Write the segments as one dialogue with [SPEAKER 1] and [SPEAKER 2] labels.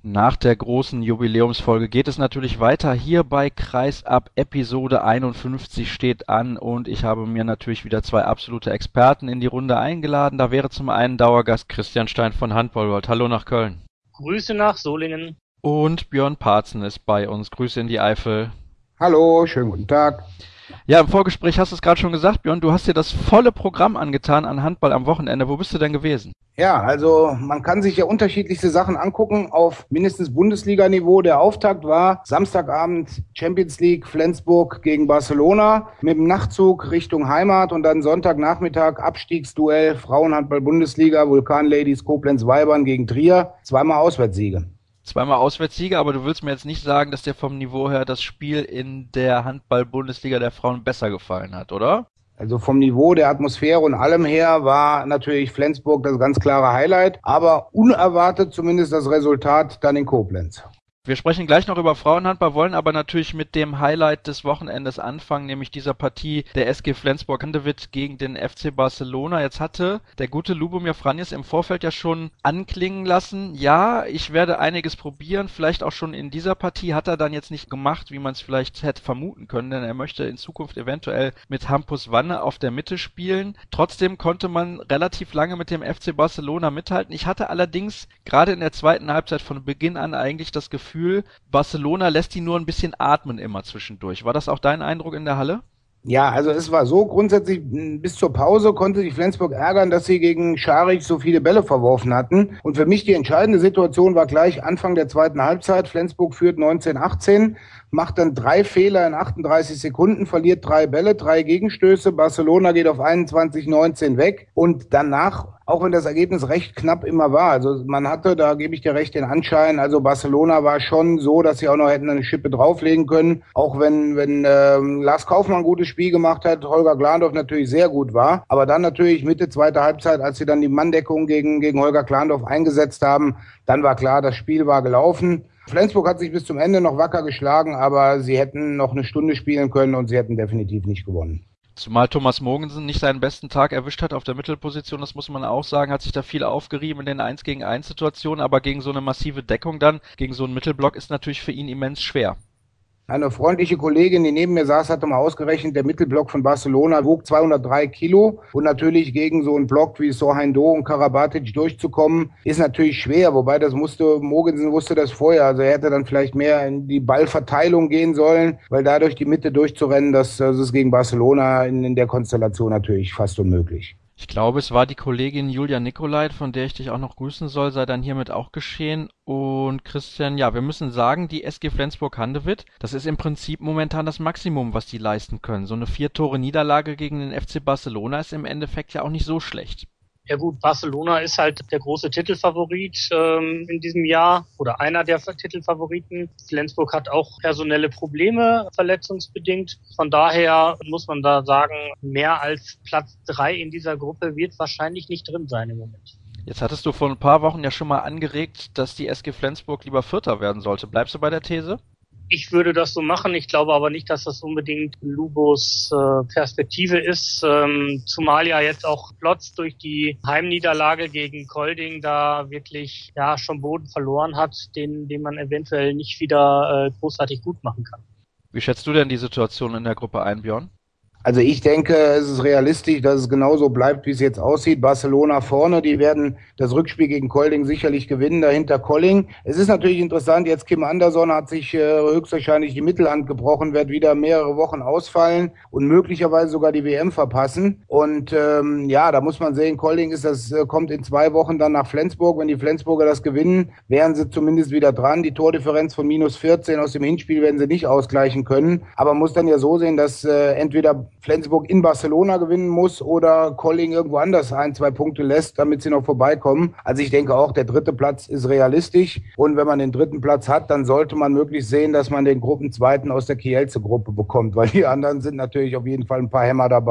[SPEAKER 1] Nach der großen Jubiläumsfolge geht es natürlich weiter hier bei Kreisab. Episode 51 steht an und ich habe mir natürlich wieder zwei absolute Experten in die Runde eingeladen. Da wäre zum einen Dauergast Christian Stein von Handballworld. Hallo nach Köln.
[SPEAKER 2] Grüße nach Solingen.
[SPEAKER 1] Und Björn Parzen ist bei uns. Grüße in die Eifel.
[SPEAKER 3] Hallo, schönen guten Tag.
[SPEAKER 1] Ja, im Vorgespräch hast du es gerade schon gesagt, Björn, du hast dir das volle Programm angetan an Handball am Wochenende. Wo bist du denn gewesen?
[SPEAKER 3] Ja, also man kann sich ja unterschiedlichste Sachen angucken auf mindestens Bundesliga-Niveau. Der Auftakt war Samstagabend Champions League Flensburg gegen Barcelona mit dem Nachtzug Richtung Heimat und dann Sonntagnachmittag Abstiegsduell Frauenhandball-Bundesliga Vulkan Ladies Koblenz-Weibern gegen Trier. Zweimal Auswärtssiege.
[SPEAKER 1] Zweimal Auswärtssiege, aber du willst mir jetzt nicht sagen, dass dir vom Niveau her das Spiel in der Handball-Bundesliga der Frauen besser gefallen hat, oder?
[SPEAKER 3] Also vom Niveau, der Atmosphäre und allem her war natürlich Flensburg das ganz klare Highlight, aber unerwartet zumindest das Resultat dann in Koblenz.
[SPEAKER 1] Wir sprechen gleich noch über Frauenhandball, wollen aber natürlich mit dem Highlight des Wochenendes anfangen, nämlich dieser Partie der SG Flensburg-Handewitt gegen den FC Barcelona. Jetzt hatte der gute Lubomir Franjes im Vorfeld ja schon anklingen lassen, ja, ich werde einiges probieren, vielleicht auch schon in dieser Partie, hat er dann jetzt nicht gemacht, wie man es vielleicht hätte vermuten können, denn er möchte in Zukunft eventuell mit Hampus Wanne auf der Mitte spielen. Trotzdem konnte man relativ lange mit dem FC Barcelona mithalten. Ich hatte allerdings gerade in der zweiten Halbzeit von Beginn an eigentlich das Gefühl, Barcelona lässt die nur ein bisschen atmen immer zwischendurch. War das auch dein Eindruck in der Halle?
[SPEAKER 3] Ja, also es war so, grundsätzlich bis zur Pause konnte sich Flensburg ärgern, dass sie gegen Scharic so viele Bälle verworfen hatten. Und für mich die entscheidende Situation war gleich Anfang der zweiten Halbzeit. Flensburg führt 19-18, macht dann 3 Fehler in 38 Sekunden, verliert 3 Bälle, 3 Gegenstöße. Barcelona geht auf 21-19 weg und danach, auch wenn das Ergebnis recht knapp immer war, also man hatte, da gebe ich dir recht, den Anschein, also Barcelona war schon so, dass sie auch noch hätten eine Schippe drauflegen können, auch wenn Lars Kaufmann ein gutes Spiel gemacht hat, Holger Glandorf natürlich sehr gut war, aber dann natürlich Mitte zweiter Halbzeit, als sie dann die Manndeckung gegen Holger Glandorf eingesetzt haben, dann war klar, das Spiel war gelaufen. Flensburg hat sich bis zum Ende noch wacker geschlagen, aber sie hätten noch eine Stunde spielen können und sie hätten definitiv nicht gewonnen.
[SPEAKER 1] Zumal Thomas Mogensen nicht seinen besten Tag erwischt hat auf der Mittelposition, das muss man auch sagen, hat sich da viel aufgerieben in den 1-gegen-1 Situationen, aber gegen so eine massive Deckung dann, gegen so einen Mittelblock ist natürlich für ihn immens schwer.
[SPEAKER 3] Eine freundliche Kollegin, die neben mir saß, hatte mal ausgerechnet, der Mittelblock von Barcelona wog 203 Kilo und natürlich gegen so einen Block wie Sorhaindo und Karabatic durchzukommen, ist natürlich schwer, wobei Mogensen wusste das vorher, also er hätte dann vielleicht mehr in die Ballverteilung gehen sollen, weil dadurch die Mitte durchzurennen, das ist gegen Barcelona in der Konstellation natürlich fast unmöglich.
[SPEAKER 1] Ich glaube, es war die Kollegin Julia Nicolait, von der ich dich auch noch grüßen soll, sei dann hiermit auch geschehen. Und Christian, ja, wir müssen sagen, die SG Flensburg-Handewitt, das ist im Prinzip momentan das Maximum, was die leisten können. So eine 4-Tore-Niederlage gegen den FC Barcelona ist im Endeffekt ja auch nicht so schlecht.
[SPEAKER 2] Ja gut, Barcelona ist halt der große Titelfavorit in diesem Jahr oder einer der Titelfavoriten. Flensburg hat auch personelle Probleme, verletzungsbedingt. Von daher muss man da sagen, mehr als Platz 3 in dieser Gruppe wird wahrscheinlich nicht drin sein im Moment.
[SPEAKER 1] Jetzt hattest du vor ein paar Wochen ja schon mal angeregt, dass die SG Flensburg lieber Vierter werden sollte. Bleibst du bei der These?
[SPEAKER 2] Ich würde das so machen. Ich glaube aber nicht, dass das unbedingt Lubos Perspektive ist. Zumal ja jetzt auch Plotz durch die Heimniederlage gegen Kolding da wirklich schon Boden verloren hat, den man eventuell nicht wieder großartig gut machen kann.
[SPEAKER 1] Wie schätzt du denn die Situation in der Gruppe ein, Björn?
[SPEAKER 3] Also ich denke, es ist realistisch, dass es genauso bleibt, wie es jetzt aussieht. Barcelona vorne, die werden das Rückspiel gegen Kolding sicherlich gewinnen, dahinter Colling. Es ist natürlich interessant, jetzt Kim Anderson hat sich höchstwahrscheinlich die Mittelhand gebrochen, wird wieder mehrere Wochen ausfallen und möglicherweise sogar die WM verpassen. Und da muss man sehen, Kolding kommt in 2 Wochen dann nach Flensburg. Wenn die Flensburger das gewinnen, wären sie zumindest wieder dran. Die Tordifferenz von -14 aus dem Hinspiel werden sie nicht ausgleichen können. Aber man muss dann ja so sehen, dass entweder Flensburg in Barcelona gewinnen muss oder Colling irgendwo anders 1-2 Punkte lässt, damit sie noch vorbeikommen. Also ich denke auch, der 3. Platz ist realistisch. Und wenn man den 3. Platz hat, dann sollte man möglichst sehen, dass man den Gruppenzweiten aus der Kielce-Gruppe bekommt, weil die anderen sind natürlich auf jeden Fall ein paar Hämmer dabei.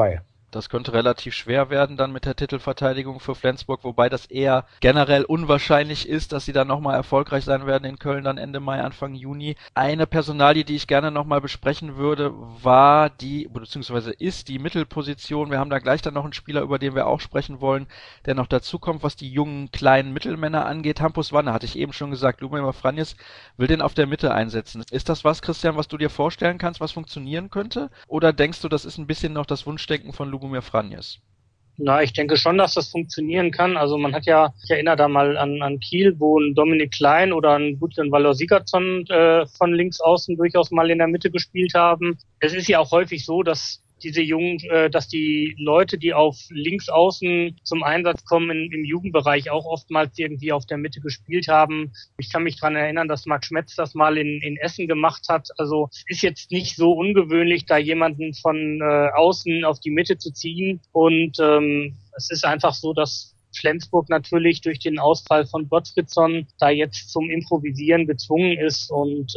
[SPEAKER 1] Das könnte relativ schwer werden dann mit der Titelverteidigung für Flensburg, wobei das eher generell unwahrscheinlich ist, dass sie dann nochmal erfolgreich sein werden in Köln dann Ende Mai, Anfang Juni. Eine Personalie, die ich gerne nochmal besprechen würde, ist die Mittelposition. Wir haben da gleich dann noch einen Spieler, über den wir auch sprechen wollen, der noch dazukommt, was die jungen, kleinen Mittelmänner angeht. Hampus Wanne, hatte ich eben schon gesagt, Lubomir Franjes will den auf der Mitte einsetzen. Ist das was, Christian, was du dir vorstellen kannst, was funktionieren könnte? Oder denkst du, das ist ein bisschen noch das Wunschdenken von Lubomir Franjes?
[SPEAKER 2] Na, ich denke schon, dass das funktionieren kann. Also man hat ja, ich erinnere da mal an Kiel, wo ein Dominik Klein oder ein Gudjon Valor-Sigurdsson von links außen durchaus mal in der Mitte gespielt haben. Es ist ja auch häufig so, dass dass die Leute, die auf links außen zum Einsatz kommen, im Jugendbereich auch oftmals irgendwie auf der Mitte gespielt haben. Ich kann mich dran erinnern, dass Marc Schmetz das mal in Essen gemacht hat. Also es ist jetzt nicht so ungewöhnlich, da jemanden von außen auf die Mitte zu ziehen. Und es ist einfach so, dass Flensburg natürlich durch den Ausfall von Gottfriedson da jetzt zum Improvisieren gezwungen ist. Und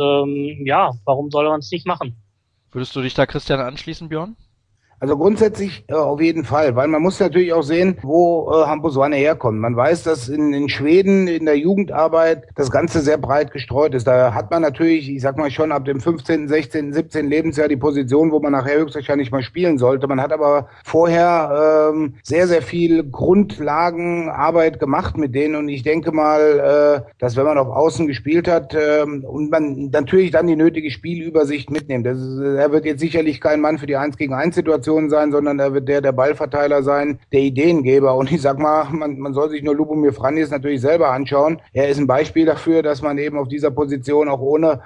[SPEAKER 2] warum soll man es nicht machen?
[SPEAKER 1] Würdest du dich da, Christian, anschließen, Björn?
[SPEAKER 3] Also grundsätzlich auf jeden Fall, weil man muss natürlich auch sehen, wo Hampus Wanne herkommt. Man weiß, dass in Schweden in der Jugendarbeit das Ganze sehr breit gestreut ist. Da hat man natürlich, ich sag mal schon ab dem 15., 16., 17. Lebensjahr die Position, wo man nachher höchstwahrscheinlich mal spielen sollte. Man hat aber vorher sehr, sehr viel Grundlagenarbeit gemacht mit denen und ich denke mal, dass wenn man auf Außen gespielt hat und man natürlich dann die nötige Spielübersicht mitnimmt. Er wird jetzt sicherlich kein Mann für die 1-gegen-1-Situation sein, sondern er wird der Ballverteiler sein, der Ideengeber. Und ich sag mal, man soll sich nur Lubomir Franjes natürlich selber anschauen. Er ist ein Beispiel dafür, dass man eben auf dieser Position auch ohne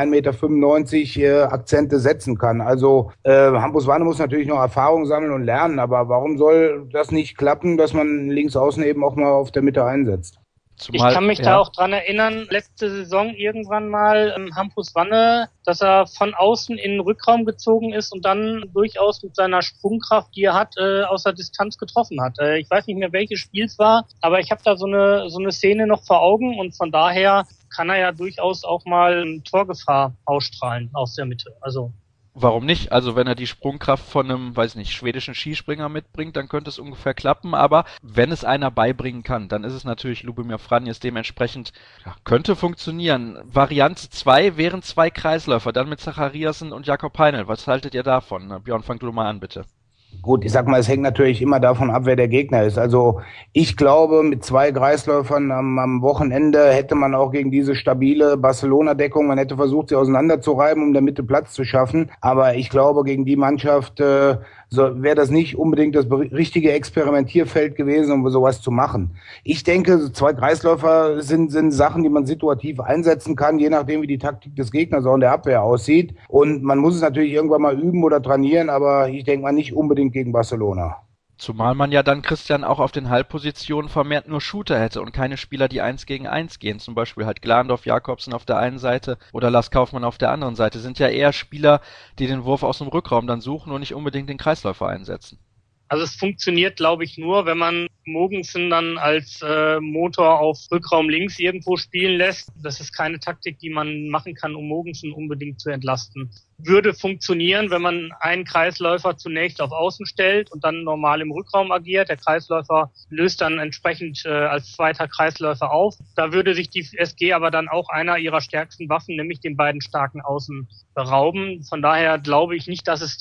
[SPEAKER 3] 1,95 Meter Akzente setzen kann. Also Hampus Wanne muss natürlich noch Erfahrung sammeln und lernen, aber warum soll das nicht klappen, dass man links außen eben auch mal auf der Mitte einsetzt?
[SPEAKER 2] Ich kann mich da auch dran erinnern, letzte Saison irgendwann mal Hampus Wanne, dass er von außen in den Rückraum gezogen ist und dann durchaus mit seiner Sprungkraft, die er hat, aus der Distanz getroffen hat. Ich weiß nicht mehr, welches Spiel es war, aber ich habe da so eine Szene noch vor Augen und von daher kann er ja durchaus auch mal Torgefahr ausstrahlen aus der Mitte. Also
[SPEAKER 1] warum nicht? Also wenn er die Sprungkraft von einem, schwedischen Skispringer mitbringt, dann könnte es ungefähr klappen, aber wenn es einer beibringen kann, dann ist es natürlich Lubomir Franjes, dementsprechend könnte funktionieren. Variante 2 wären 2 Kreisläufer, dann mit Zachariasen und Jakob Heinl. Was haltet ihr davon? Björn, fang du mal an, bitte.
[SPEAKER 3] Gut, ich sag mal, es hängt natürlich immer davon ab, wer der Gegner ist. Also ich glaube, mit 2 Kreisläufern am Wochenende hätte man auch gegen diese stabile Barcelona-Deckung, man hätte versucht, sie auseinanderzureiben, um in der Mitte Platz zu schaffen. Aber ich glaube, gegen die Mannschaft wäre das nicht unbedingt das richtige Experimentierfeld gewesen, um sowas zu machen. Ich denke, 2 Kreisläufer sind Sachen, die man situativ einsetzen kann, je nachdem, wie die Taktik des Gegners auch in der Abwehr aussieht. Und man muss es natürlich irgendwann mal üben oder trainieren, aber ich denke mal nicht unbedingt gegen Barcelona.
[SPEAKER 1] Zumal man ja dann, Christian, auch auf den Halbpositionen vermehrt nur Shooter hätte und keine Spieler, die 1 gegen 1 gehen. Zum Beispiel halt Glandorf, Jakobsen auf der einen Seite oder Lars Kaufmann auf der anderen Seite. Sind ja eher Spieler, die den Wurf aus dem Rückraum dann suchen und nicht unbedingt den Kreisläufer einsetzen.
[SPEAKER 2] Also es funktioniert, glaube ich, nur, wenn man Mogensen dann als Motor auf Rückraum links irgendwo spielen lässt. Das ist keine Taktik, die man machen kann, um Mogensen unbedingt zu entlasten. Würde funktionieren, wenn man einen Kreisläufer zunächst auf Außen stellt und dann normal im Rückraum agiert. Der Kreisläufer löst dann entsprechend als zweiter Kreisläufer auf. Da würde sich die SG aber dann auch einer ihrer stärksten Waffen, nämlich den beiden starken Außen, berauben. Von daher glaube ich nicht, dass es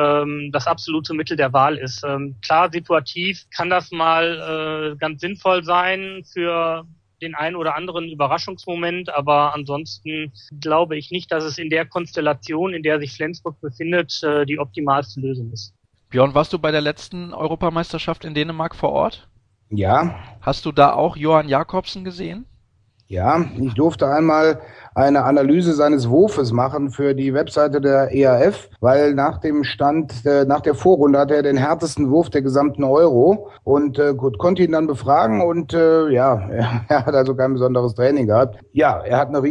[SPEAKER 2] das absolute Mittel der Wahl ist. Klar, situativ kann das mal ganz sinnvoll sein für den einen oder anderen Überraschungsmoment, aber ansonsten glaube ich nicht, dass es in der Konstellation, in der sich Flensburg befindet, die optimalste Lösung ist.
[SPEAKER 1] Björn, warst du bei der letzten Europameisterschaft in Dänemark vor Ort?
[SPEAKER 3] Ja.
[SPEAKER 1] Hast du da auch Johan Jakobsen gesehen?
[SPEAKER 3] Ja, ich durfte einmal eine Analyse seines Wurfes machen für die Webseite der EAF, weil nach der Vorrunde hatte er den härtesten Wurf der gesamten Euro und konnte ihn dann befragen und er hat also kein besonderes Training gehabt. Ja, er hat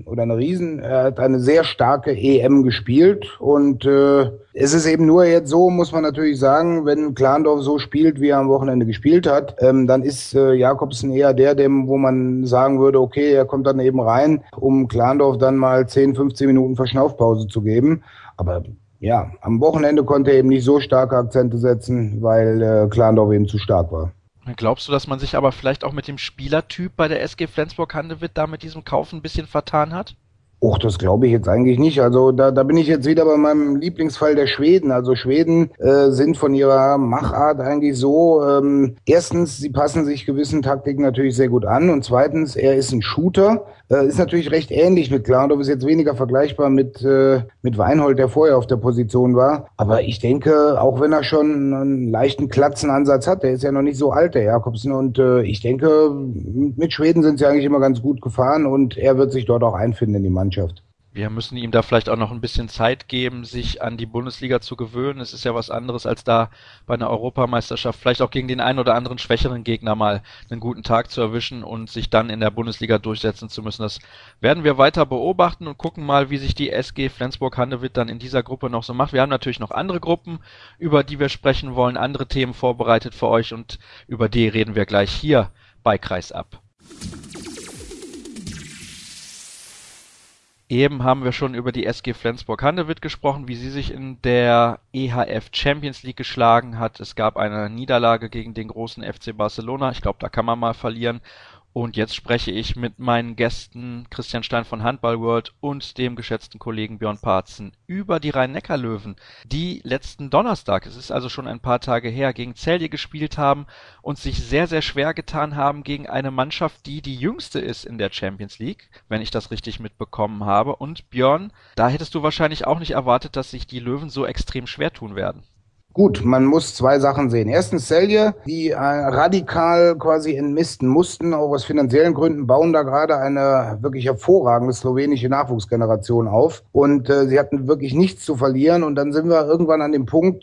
[SPEAKER 3] er hat eine sehr starke EM gespielt und es ist eben nur jetzt so, muss man natürlich sagen, wenn Glandorf so spielt, wie er am Wochenende gespielt hat, dann ist Jakobsen eher wo man sagen würde, okay, er kommt dann eben rein, um Glandorf dann mal 10, 15 Minuten Verschnaufpause zu geben. Aber Ja, am Wochenende konnte er eben nicht so starke Akzente setzen, weil Klandorf eben zu stark war.
[SPEAKER 1] Glaubst du, dass man sich aber vielleicht auch mit dem Spielertyp bei der SG Flensburg-Handewitt da mit diesem Kauf ein bisschen vertan hat?
[SPEAKER 3] Och, das glaube ich jetzt eigentlich nicht. Also da bin ich jetzt wieder bei meinem Lieblingsfall der Schweden. Also Schweden sind von ihrer Machart eigentlich so, erstens, sie passen sich gewissen Taktiken natürlich sehr gut an und zweitens, er ist ein Shooter, ist natürlich recht ähnlich mit Klarndorf, ist jetzt weniger vergleichbar mit Weinhold, der vorher auf der Position war. Aber ich denke, auch wenn er schon einen leichten Klatzenansatz hat, der ist ja noch nicht so alt, der Jakobsen, und ich denke, mit Schweden sind sie eigentlich immer ganz gut gefahren und er wird sich dort auch einfinden in die Mannschaft.
[SPEAKER 1] Wir müssen ihm da vielleicht auch noch ein bisschen Zeit geben, sich an die Bundesliga zu gewöhnen. Es ist ja was anderes, als da bei einer Europameisterschaft vielleicht auch gegen den einen oder anderen schwächeren Gegner mal einen guten Tag zu erwischen und sich dann in der Bundesliga durchsetzen zu müssen. Das werden wir weiter beobachten und gucken mal, wie sich die SG Flensburg-Handewitt dann in dieser Gruppe noch so macht. Wir haben natürlich noch andere Gruppen, über die wir sprechen wollen, andere Themen vorbereitet für euch und über die reden wir gleich hier bei Kreisab. Eben haben wir schon über die SG Flensburg-Handewitt gesprochen, wie sie sich in der EHF Champions League geschlagen hat. Es gab eine Niederlage gegen den großen FC Barcelona. Ich glaube, da kann man mal verlieren. Und jetzt spreche ich mit meinen Gästen Christian Stein von Handball World und dem geschätzten Kollegen Björn Parzen über die Rhein-Neckar-Löwen, die letzten Donnerstag, es ist also schon ein paar Tage her, gegen Celje gespielt haben und sich sehr, sehr schwer getan haben gegen eine Mannschaft, die die jüngste ist in der Champions League, wenn ich das richtig mitbekommen habe. Und Björn, da hättest du wahrscheinlich auch nicht erwartet, dass sich die Löwen so extrem schwer tun werden.
[SPEAKER 3] Gut, man muss zwei Sachen sehen. Erstens Celje, die radikal quasi entmisten mussten, auch aus finanziellen Gründen, bauen da gerade eine wirklich hervorragende slowenische Nachwuchsgeneration auf. Und sie hatten wirklich nichts zu verlieren. Und dann sind wir irgendwann an dem Punkt,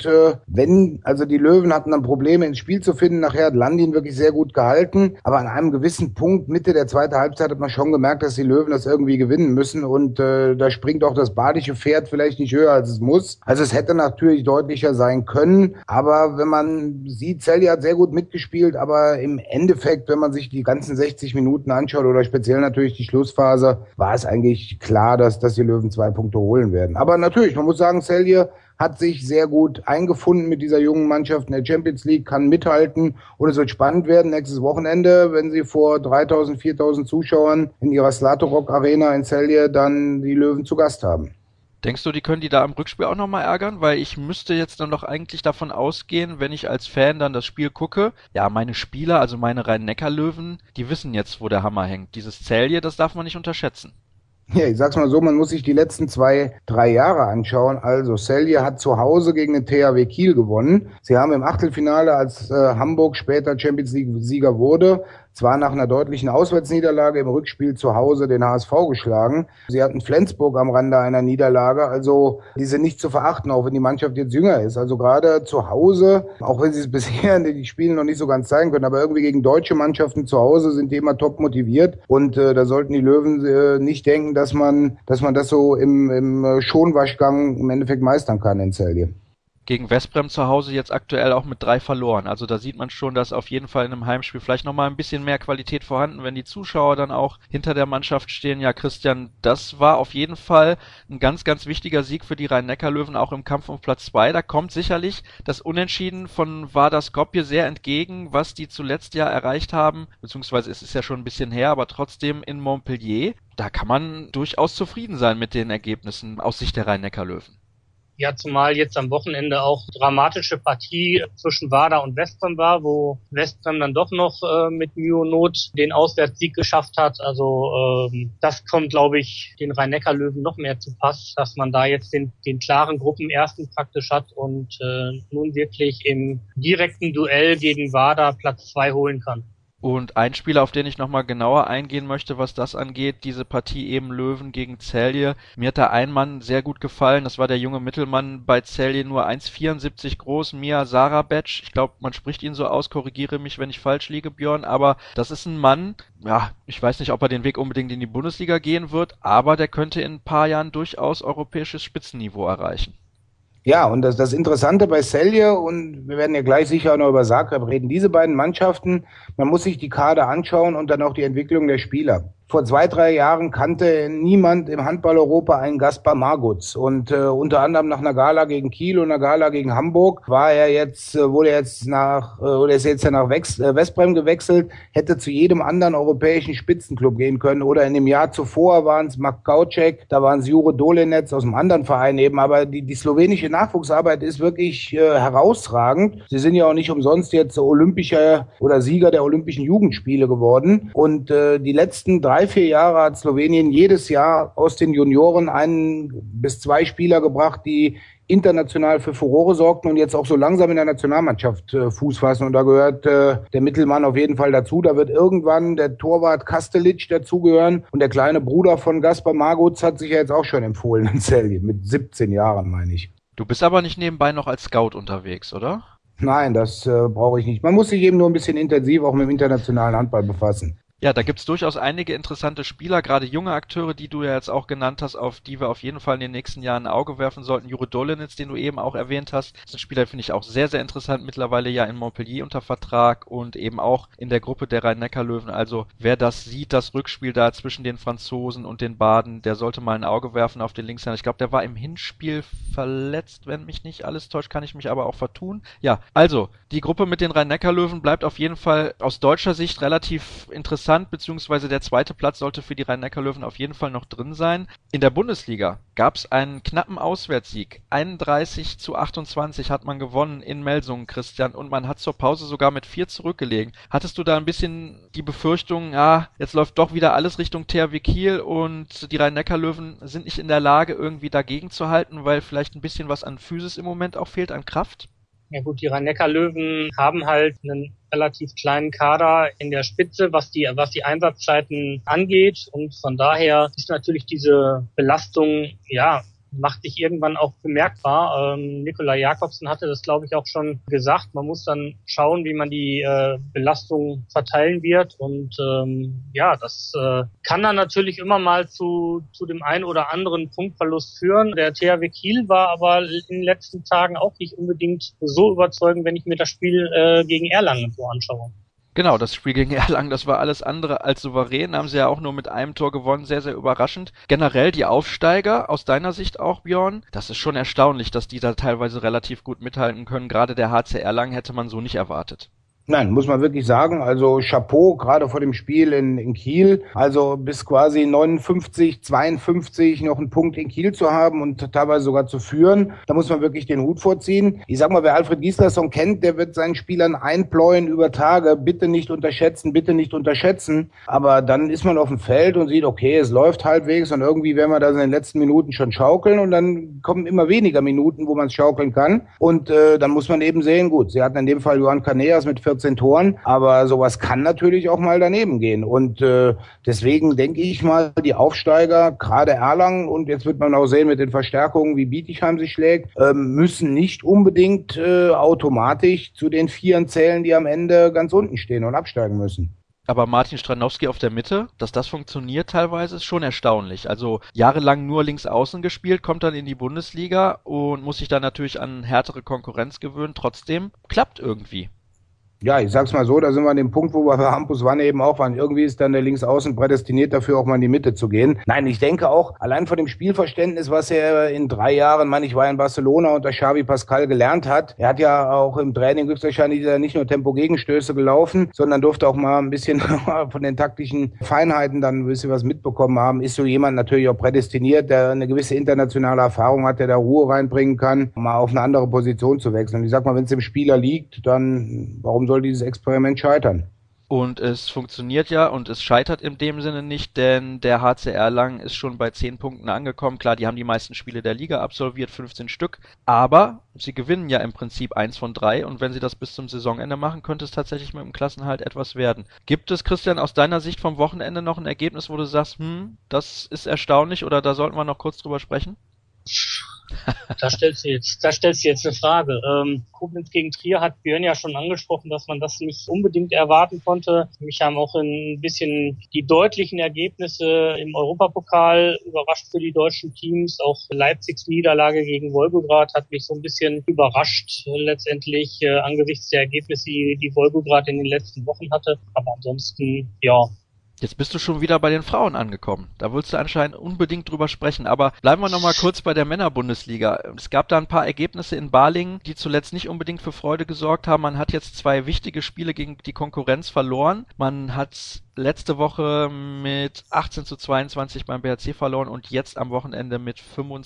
[SPEAKER 3] also die Löwen hatten dann Probleme ins Spiel zu finden. Nachher hat Landin wirklich sehr gut gehalten. Aber an einem gewissen Punkt, Mitte der zweiten Halbzeit, hat man schon gemerkt, dass die Löwen das irgendwie gewinnen müssen. Und da springt auch das badische Pferd vielleicht nicht höher, als es muss. Also es hätte natürlich deutlicher sein können. Aber wenn man sieht, Celje hat sehr gut mitgespielt, aber im Endeffekt, wenn man sich die ganzen 60 Minuten anschaut oder speziell natürlich die Schlussphase, war es eigentlich klar, dass die Löwen 2 Punkte holen werden. Aber natürlich, man muss sagen, Celje hat sich sehr gut eingefunden mit dieser jungen Mannschaft in der Champions League, kann mithalten und es wird spannend werden nächstes Wochenende, wenn sie vor 3.000, 4.000 Zuschauern in ihrer Zlatorog Arena in Celje dann die Löwen zu Gast haben.
[SPEAKER 1] Denkst du, die können die da im Rückspiel auch nochmal ärgern? Weil ich müsste jetzt dann doch eigentlich davon ausgehen, wenn ich als Fan dann das Spiel gucke, ja, meine Spieler, also meine Rhein-Neckar-Löwen, die wissen jetzt, wo der Hammer hängt. Dieses Celje, das darf man nicht unterschätzen.
[SPEAKER 3] Ja, ich sag's mal so, man muss sich die letzten 2, 3 Jahre anschauen. Also Celje hat zu Hause gegen den THW Kiel gewonnen. Sie haben im Achtelfinale, als Hamburg später Champions League-Sieger wurde, zwar nach einer deutlichen Auswärtsniederlage im Rückspiel zu Hause den HSV geschlagen. Sie hatten Flensburg am Rande einer Niederlage, also die sind nicht zu verachten, auch wenn die Mannschaft jetzt jünger ist. Also gerade zu Hause, auch wenn sie es bisher in den Spielen noch nicht so ganz zeigen können, aber irgendwie gegen deutsche Mannschaften zu Hause sind die immer top motiviert und da sollten die Löwen nicht denken, dass man das so im Schonwaschgang im Endeffekt meistern kann in Celje.
[SPEAKER 1] Gegen Westbrem zu Hause jetzt aktuell auch mit 3 verloren. Also da sieht man schon, dass auf jeden Fall in einem Heimspiel vielleicht nochmal ein bisschen mehr Qualität vorhanden, wenn die Zuschauer dann auch hinter der Mannschaft stehen. Ja, Christian, das war auf jeden Fall ein ganz, ganz wichtiger Sieg für die Rhein-Neckar-Löwen, auch im Kampf um Platz 2. Da kommt sicherlich das Unentschieden von Vardar Skopje sehr entgegen, was die zuletzt ja erreicht haben, beziehungsweise es ist ja schon ein bisschen her, aber trotzdem in Montpellier. Da kann man durchaus zufrieden sein mit den Ergebnissen aus Sicht der Rhein-Neckar-Löwen.
[SPEAKER 2] Ja, zumal jetzt am Wochenende auch dramatische Partie zwischen Vardar und Westbrem war, wo Westbrem dann doch noch mit Mühe und Not den Auswärtssieg geschafft hat. Also das kommt, glaube ich, den Rhein-Neckar-Löwen noch mehr zu Pass, dass man da jetzt den klaren Gruppenersten praktisch hat und nun wirklich im direkten Duell gegen Vardar Platz 2 holen kann.
[SPEAKER 1] Und ein Spieler, auf den ich nochmal genauer eingehen möchte, was das angeht, diese Partie eben Löwen gegen Celje. Mir hat da ein Mann sehr gut gefallen, das war der junge Mittelmann bei Celje, nur 1,74 groß, Mia Sarabec. Ich glaube, man spricht ihn so aus, korrigiere mich, wenn ich falsch liege, Björn, aber das ist ein Mann, ja, ich weiß nicht, ob er den Weg unbedingt in die Bundesliga gehen wird, aber der könnte in ein paar Jahren durchaus europäisches Spitzenniveau erreichen.
[SPEAKER 3] Ja, und das Interessante bei Celje, und wir werden ja gleich sicher auch noch über Zagreb reden, diese beiden Mannschaften, man muss sich die Kader anschauen und dann auch die Entwicklung der Spieler. vor 2-3 Jahren kannte niemand im Handball Europa einen Gaspar Margutz. Und unter anderem nach einer Gala gegen Kiel und einer Gala gegen Hamburg ist jetzt ja nach Westbrem gewechselt, hätte zu jedem anderen europäischen Spitzenclub gehen können. Oder in dem Jahr zuvor waren es Mark Kauček, da waren es Jure Dolenec aus einem anderen Verein eben. Aber die slowenische Nachwuchsarbeit ist wirklich herausragend. Sie sind ja auch nicht umsonst jetzt olympischer oder Sieger der Olympischen Jugendspiele geworden. Und die letzten 3-4 Jahre hat Slowenien jedes Jahr aus den Junioren 1 bis 2 Spieler gebracht, die international für Furore sorgten und jetzt auch so langsam in der Nationalmannschaft Fuß fassen. Und da gehört der Mittelmann auf jeden Fall dazu. Da wird irgendwann der Torwart Kastelic dazugehören. Und der kleine Bruder von Gaspar Margutz hat sich ja jetzt auch schon empfohlen in Celje, mit 17 Jahren, meine ich.
[SPEAKER 1] Du bist aber nicht nebenbei noch als Scout unterwegs, oder?
[SPEAKER 3] Nein, das brauche ich nicht. Man muss sich eben nur ein bisschen intensiv auch mit dem internationalen Handball befassen.
[SPEAKER 1] Ja, da gibt's durchaus einige interessante Spieler, gerade junge Akteure, die du ja jetzt auch genannt hast, auf die wir auf jeden Fall in den nächsten Jahren ein Auge werfen sollten. Jure Dolenec, den du eben auch erwähnt hast, das ist ein Spieler, finde ich auch sehr, sehr interessant, mittlerweile ja in Montpellier unter Vertrag und eben auch in der Gruppe der Rhein-Neckar-Löwen. Also wer das sieht, das Rückspiel da zwischen den Franzosen und den Baden, der sollte mal ein Auge werfen auf den Linkshänder. Ich glaube, der war im Hinspiel verletzt, wenn mich nicht alles täuscht, kann ich mich aber auch vertun. Ja, also die Gruppe mit den Rhein-Neckar-Löwen bleibt auf jeden Fall aus deutscher Sicht relativ interessant, beziehungsweise der zweite Platz sollte für die Rhein-Neckar-Löwen auf jeden Fall noch drin sein. In der Bundesliga gab es einen knappen Auswärtssieg. 31-28 hat man gewonnen in Melsungen, Christian, und man hat zur Pause sogar mit 4 zurückgelegen. Hattest du da ein bisschen die Befürchtung, jetzt läuft doch wieder alles Richtung THW Kiel und die Rhein-Neckar-Löwen sind nicht in der Lage, irgendwie dagegen zu halten, weil vielleicht ein bisschen was an Physis im Moment auch fehlt, an Kraft?
[SPEAKER 2] Ja gut, die Rhein-Neckar-Löwen haben halt einen relativ kleinen Kader in der Spitze, was die Einsatzzeiten angeht. Und von daher ist natürlich diese Belastung, macht sich irgendwann auch bemerkbar. Nikolai Jakobsen hatte das, glaube ich, auch schon gesagt. Man muss dann schauen, wie man die Belastung verteilen wird. Und das kann dann natürlich immer mal zu dem einen oder anderen Punktverlust führen. Der THW Kiel war aber in den letzten Tagen auch nicht unbedingt so überzeugend, wenn ich mir das Spiel gegen Erlangen so anschaue.
[SPEAKER 1] Genau, das Spiel gegen Erlangen, das war alles andere als souverän, haben sie ja auch nur mit einem Tor gewonnen, sehr, sehr überraschend. Generell die Aufsteiger, aus deiner Sicht auch, Björn, das ist schon erstaunlich, dass die da teilweise relativ gut mithalten können. Gerade der HC Erlangen hätte man so nicht erwartet.
[SPEAKER 3] Nein, muss man wirklich sagen. Also Chapeau, gerade vor dem Spiel in Kiel. Also bis quasi 59, 52 noch einen Punkt in Kiel zu haben und teilweise sogar zu führen. Da muss man wirklich den Hut vorziehen. Ich sag mal, wer Alfred Gislason kennt, der wird seinen Spielern einpläuen über Tage. Bitte nicht unterschätzen, bitte nicht unterschätzen. Aber dann ist man auf dem Feld und sieht, okay, es läuft halbwegs und irgendwie werden wir da in den letzten Minuten schon schaukeln und dann kommen immer weniger Minuten, wo man es schaukeln kann. Und dann muss man eben sehen, gut, sie hatten in dem Fall Johan Caneas mit 14 Toren, aber sowas kann natürlich auch mal daneben gehen und deswegen denke ich mal, die Aufsteiger, gerade Erlangen und jetzt wird man auch sehen mit den Verstärkungen, wie Bietigheim sich schlägt, müssen nicht unbedingt automatisch zu den 4 zählen, die am Ende ganz unten stehen und absteigen müssen.
[SPEAKER 1] Aber Martin Stranowski auf der Mitte, dass das funktioniert teilweise, ist schon erstaunlich. Also jahrelang nur links außen gespielt, kommt dann in die Bundesliga und muss sich dann natürlich an härtere Konkurrenz gewöhnen. Trotzdem klappt irgendwie.
[SPEAKER 3] Ja, ich sag's mal so, da sind wir an dem Punkt, wo wir bei Hampus Wanne eben auch waren. Irgendwie ist dann der Linksaußen prädestiniert dafür, auch mal in die Mitte zu gehen. Nein, ich denke auch, allein von dem Spielverständnis, was er in 3 Jahren, ich war in Barcelona unter Xavi Pascal gelernt hat. Er hat ja auch im Training höchstwahrscheinlich nicht nur Tempo-Gegenstöße gelaufen, sondern durfte auch mal ein bisschen von den taktischen Feinheiten dann ein bisschen was mitbekommen haben. Ist so jemand natürlich auch prädestiniert, der eine gewisse internationale Erfahrung hat, der da Ruhe reinbringen kann, mal auf eine andere Position zu wechseln. Ich sag mal, wenn es dem Spieler liegt, dann warum soll dieses Experiment scheitern?
[SPEAKER 1] Und es funktioniert ja und es scheitert in dem Sinne nicht, denn der HC Erlangen ist schon bei 10 Punkten angekommen. Klar, die haben die meisten Spiele der Liga absolviert, 15 Stück, aber sie gewinnen ja im Prinzip 1 von 3 und wenn sie das bis zum Saisonende machen, könnte es tatsächlich mit dem Klassenhalt etwas werden. Gibt es, Christian, aus deiner Sicht vom Wochenende noch ein Ergebnis, wo du sagst, das ist erstaunlich oder da sollten wir noch kurz drüber sprechen?
[SPEAKER 2] Da stellst du jetzt eine Frage. Koblenz gegen Trier hat Björn ja schon angesprochen, dass man das nicht unbedingt erwarten konnte. Mich haben auch ein bisschen die deutlichen Ergebnisse im Europapokal überrascht für die deutschen Teams. Auch Leipzigs Niederlage gegen Wolgograd hat mich so ein bisschen überrascht letztendlich angesichts der Ergebnisse, die Wolgograd in den letzten Wochen hatte. Aber ansonsten,
[SPEAKER 1] Jetzt bist du schon wieder bei den Frauen angekommen. Da willst du anscheinend unbedingt drüber sprechen. Aber bleiben wir nochmal kurz bei der Männerbundesliga. Es gab da ein paar Ergebnisse in Balingen, die zuletzt nicht unbedingt für Freude gesorgt haben. Man hat jetzt 2 wichtige Spiele gegen die Konkurrenz verloren. Man hat letzte Woche mit 18:22 beim BHC verloren und jetzt am Wochenende mit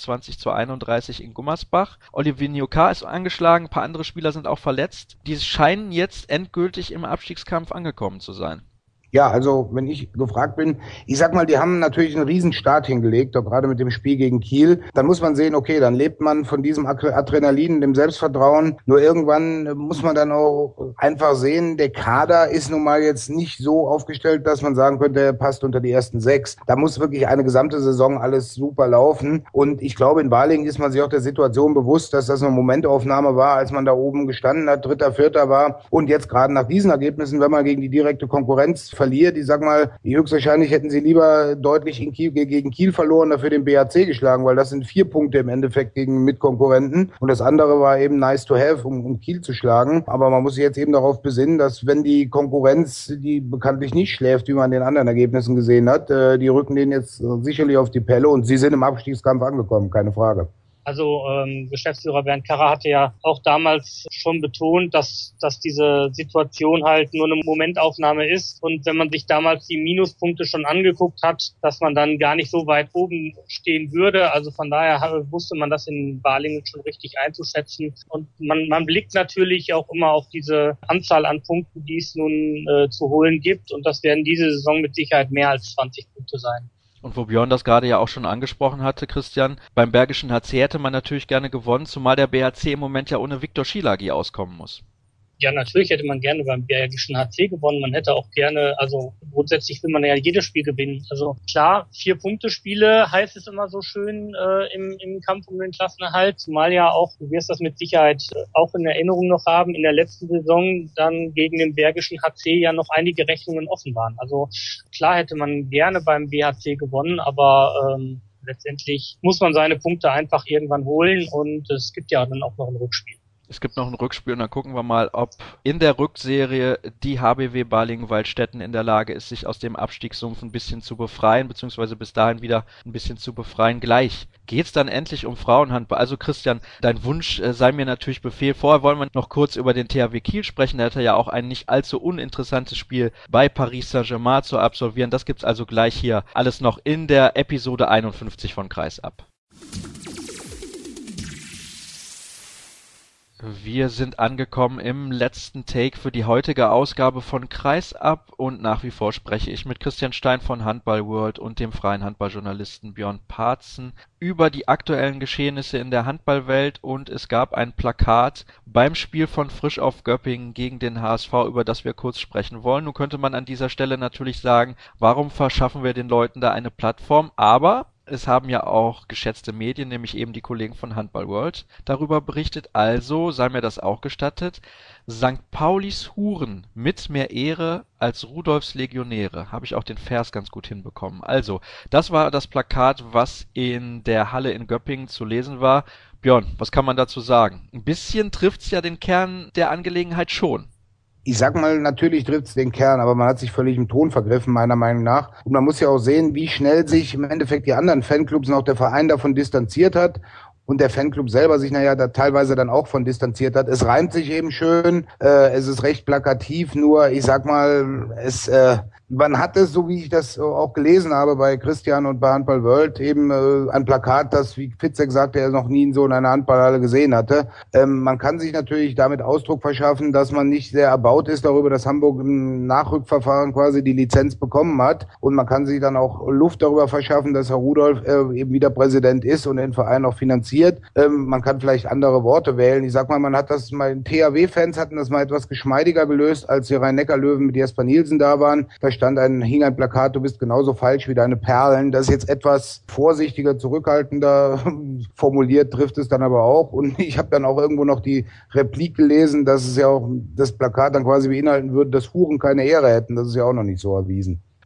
[SPEAKER 1] 25:31 in Gummersbach. Olivier Nyoka ist angeschlagen, ein paar andere Spieler sind auch verletzt. Die scheinen jetzt endgültig im Abstiegskampf angekommen zu sein.
[SPEAKER 3] Ja, also wenn ich gefragt bin, ich sag mal, die haben natürlich einen Riesenstart hingelegt, auch gerade mit dem Spiel gegen Kiel. Dann muss man sehen, okay, dann lebt man von diesem Adrenalin, dem Selbstvertrauen. Nur irgendwann muss man dann auch einfach sehen, der Kader ist nun mal jetzt nicht so aufgestellt, dass man sagen könnte, er passt unter die ersten 6. Da muss wirklich eine gesamte Saison alles super laufen. Und ich glaube, in Balingen ist man sich auch der Situation bewusst, dass das eine Momentaufnahme war, als man da oben gestanden hat, 3., 4. war. Und jetzt gerade nach diesen Ergebnissen, wenn man gegen die direkte Konkurrenz verliert. Ich sag mal, höchstwahrscheinlich hätten sie lieber deutlich gegen Kiel verloren, dafür den BHC geschlagen, weil das sind 4 Punkte im Endeffekt gegen Mitkonkurrenten. Und das andere war eben nice to have, um Kiel zu schlagen. Aber man muss sich jetzt eben darauf besinnen, dass wenn die Konkurrenz, die bekanntlich nicht schläft, wie man in den anderen Ergebnissen gesehen hat, die rücken denen jetzt sicherlich auf die Pelle und sie sind im Abstiegskampf angekommen, keine Frage.
[SPEAKER 2] Also Geschäftsführer Bernd Karrer hatte ja auch damals schon betont, dass diese Situation halt nur eine Momentaufnahme ist. Und wenn man sich damals die Minuspunkte schon angeguckt hat, dass man dann gar nicht so weit oben stehen würde. Also von daher wusste man das in Balingen schon richtig einzuschätzen. Und man blickt natürlich auch immer auf diese Anzahl an Punkten, die es nun zu holen gibt. Und das werden diese Saison mit Sicherheit mehr als 20 Punkte sein.
[SPEAKER 1] Und wo Björn das gerade ja auch schon angesprochen hatte, Christian, beim Bergischen HC hätte man natürlich gerne gewonnen, zumal der BHC im Moment ja ohne Viktor Schielagi auskommen muss.
[SPEAKER 2] Ja, natürlich hätte man gerne beim Bergischen HC gewonnen. Man hätte auch gerne, also grundsätzlich will man ja jedes Spiel gewinnen. Also klar, 4-Punkte-Spiele heißt es immer so schön im Kampf um den Klassenerhalt. Zumal ja auch, du wirst das mit Sicherheit auch in Erinnerung noch haben, in der letzten Saison dann gegen den Bergischen HC ja noch einige Rechnungen offen waren. Also klar hätte man gerne beim BHC gewonnen, aber letztendlich muss man seine Punkte einfach irgendwann holen und es gibt ja dann auch noch ein Rückspiel.
[SPEAKER 1] Es gibt noch ein Rückspiel und dann gucken wir mal, ob in der Rückserie die HBW Balingen-Waldstätten in der Lage ist, sich aus dem Abstiegssumpf ein bisschen zu befreien, beziehungsweise bis dahin wieder ein bisschen zu befreien. Gleich geht's dann endlich um Frauenhandball. Also Christian, dein Wunsch sei mir natürlich Befehl. Vorher wollen wir noch kurz über den THW Kiel sprechen. Der hatte ja auch ein nicht allzu uninteressantes Spiel bei Paris Saint-Germain zu absolvieren. Das gibt's also gleich hier alles noch in der Episode 51 von Kreisab. Wir sind angekommen im letzten Take für die heutige Ausgabe von Kreisab und nach wie vor spreche ich mit Christian Stein von Handball World und dem freien Handballjournalisten Björn Parzen über die aktuellen Geschehnisse in der Handballwelt und es gab ein Plakat beim Spiel von Frisch auf Göppingen gegen den HSV, über das wir kurz sprechen wollen. Nun könnte man an dieser Stelle natürlich sagen, warum verschaffen wir den Leuten da eine Plattform, aber es haben ja auch geschätzte Medien, nämlich eben die Kollegen von Handball World, darüber berichtet. Also, sei mir das auch gestattet, St. Paulis Huren mit mehr Ehre als Rudolfs Legionäre. Habe ich auch den Vers ganz gut hinbekommen. Also, das war das Plakat, was in der Halle in Göppingen zu lesen war. Björn, was kann man dazu sagen? Ein bisschen trifft's ja den Kern der Angelegenheit schon.
[SPEAKER 3] Ich sag mal, natürlich trifft's den Kern, aber man hat sich völlig im Ton vergriffen, meiner Meinung nach. Und man muss ja auch sehen, wie schnell sich im Endeffekt die anderen Fanclubs und auch der Verein davon distanziert hat. Und der Fanclub selber sich da teilweise dann auch von distanziert hat. Es reimt sich eben schön, es ist recht plakativ, nur ich sag mal, man hat es, so wie ich das auch gelesen habe bei Christian und bei Handball World, eben ein Plakat, das, wie Fitzek sagte, er noch nie in so einer Handballhalle gesehen hatte. Man kann sich natürlich damit Ausdruck verschaffen, dass man nicht sehr erbaut ist darüber, dass Hamburg im Nachrückverfahren quasi die Lizenz bekommen hat. Und man kann sich dann auch Luft darüber verschaffen, dass Herr Rudolph eben wieder Präsident ist und den Verein auch finanziert. Man kann vielleicht andere Worte wählen. Ich sag mal, man hat das mal, THW-Fans hatten das mal etwas geschmeidiger gelöst, als die Rhein-Neckar-Löwen mit Jesper Nielsen da waren. Da hing ein Plakat, du bist genauso falsch wie deine Perlen. Das ist jetzt etwas vorsichtiger, zurückhaltender formuliert, trifft es dann aber auch. Und ich habe dann auch irgendwo noch die Replik gelesen, dass es ja auch das Plakat dann quasi beinhalten würde, dass Huren keine Ehre hätten. Das ist ja auch noch nicht so erwiesen.